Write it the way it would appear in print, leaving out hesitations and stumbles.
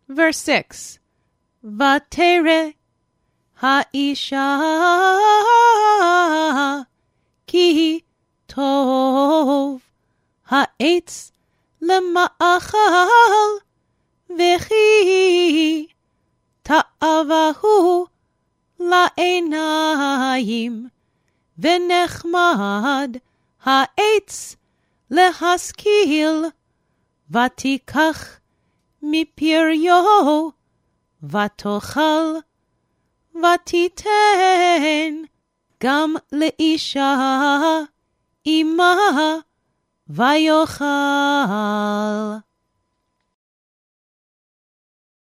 Verse 6. ותרא האישה כי טוב העץ למאכל וכי תאווה הוא לעיניים ונחמד העץ להשכיל ותיקח מפריו ותאכל ותיתן גם לאישה עמה ויאכל.